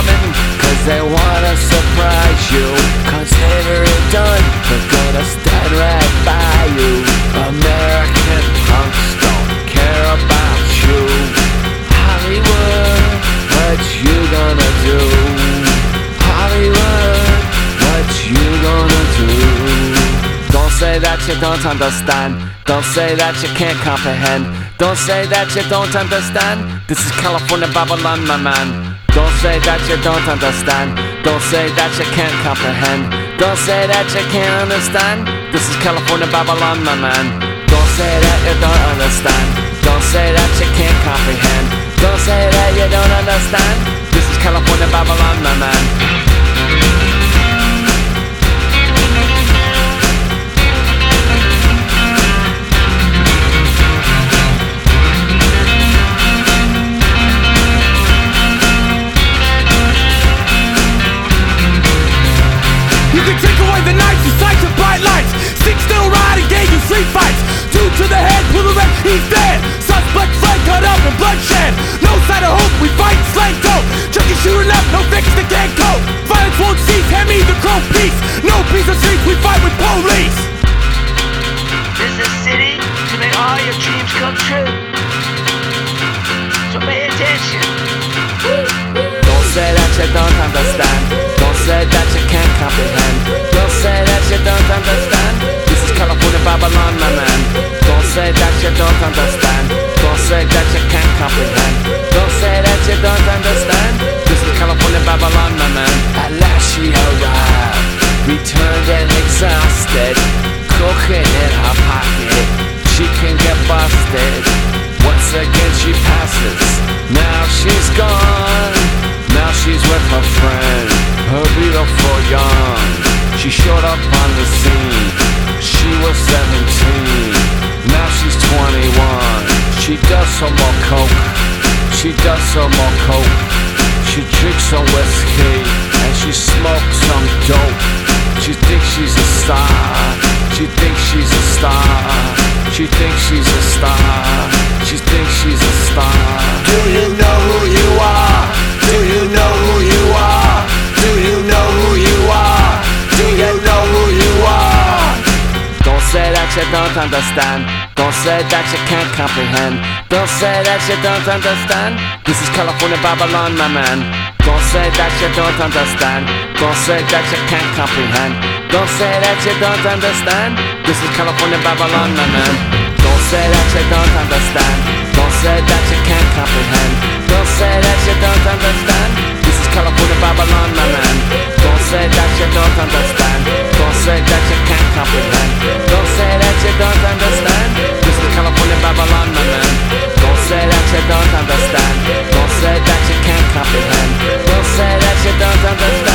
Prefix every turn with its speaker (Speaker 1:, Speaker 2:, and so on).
Speaker 1: coming, cause they wanna surprise you. Consider it done, they're gonna stand right by you. American punks don't care about you. Hollywood, what you gonna do? Hollywood, what you gonna do? Don't say that you don't understand. Don't say that you can't comprehend. Don't say that you don't understand. This is California Babylon, my man. Don't say that you don't understand. Don't say that you can't comprehend. Don't say that you can't understand. This is California Babylon, my man. Don't say that you don't understand. Don't say that you can't comprehend. Don't say that you don't understand. This is California Babylon, my man.
Speaker 2: You can take away the nights, the sights of bright lights. Stick still, ride, engage in street fights. Two to the head, pull the red, he's dead. Suspect fled, cut up and bloodshed. No sign of hope, we fight, slay, go. Junkie shooting up, no fix, they can't cope. Violence won't cease, hand me the crow piece. No peace of streets, we fight with police.
Speaker 3: This is a city to make all your dreams come true. So pay attention.
Speaker 1: Don't say that you don't understand. Don't say that you can't comprehend. Don't say that you don't understand. This is California Babylon, my man. Don't say that you don't understand. Don't say that you can't comprehend. Don't say that you don't understand. This is California Babylon, my man. At last she arrived, returned and exhausted. Cocaine in her pocket, she can get busted. Once again she passes, now she's gone. Now she's with her friend, her beautiful young. She showed up on the scene, she was 17. Now she's 21. She does some more coke, she does some more coke. She drinks some whiskey, and she smokes some dope. She thinks she's a star, she thinks she's a star. She thinks she's a star, she thinks she's a star. Do you know who you are? Do you know who you are? Do you know who you are? Do you know who you are? Don't say that you don't understand. Don't say that you can't comprehend. Don't say that you don't understand. This is California Babylon, my man. Don't say that you don't understand. Don't say that you can't comprehend. Don't say that you don't understand. This is California Babylon, my man. Don't say that you don't understand. Don't say that you can't comprehend. Don't say that you don't understand. This is California Babylon, my man. Don't say that you don't understand. Don't say that you can't comprehend. Don't say that you don't understand. This is California Babylon, my man. Don't say that you don't understand. Don't say that you can't comprehend. Don't say that you don't understand.